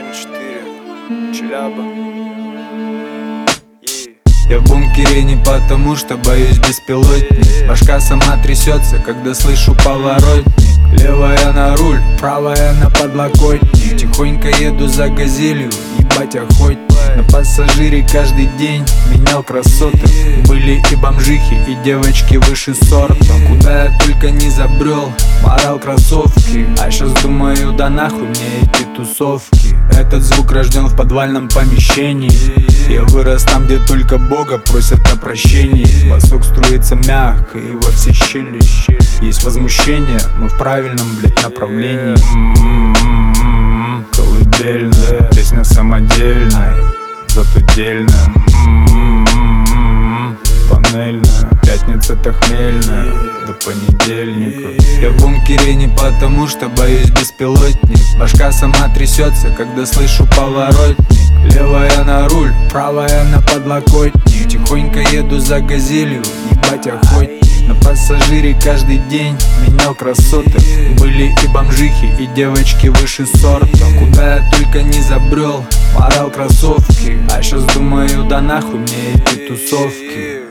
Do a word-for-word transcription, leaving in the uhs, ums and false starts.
четыре, Челяба. Я в бункере не потому, что боюсь беспилотник. Башка сама трясется, когда слышу поворотник. Левая на руль, правая на подлокотник. Тихонько еду за газелью, ебать охотник. На пассажире каждый день менял красоты. Были и бомжихи, и девочки выше сорта. Куда я только не забрел, морал кроссовки. А сейчас думаю, да нахуй мне эти тусовки. Этот звук рожден в подвальном помещении. Я вырос там, где только Бога просят о прощении. Басок струится мягко и во все щели. Есть возмущение, мы в правильном, блядь, направлении. Колыбельная, песня самодельная, зато дельная. Панельная, пятница-то хмельная, до понедельника. Я в бункере не потому, что боюсь беспилотник. Башка сама трясется, когда слышу поворотник. Левая на руль, правая на подлокотник. Тихонько еду за газелью, ебать охотник. На пассажире каждый день менял красоты. Были и бомжихи, и девочки выше сорта. Куда я только не забрел, морал кроссовки. А сейчас думаю, да нахуй мне эти тусовки.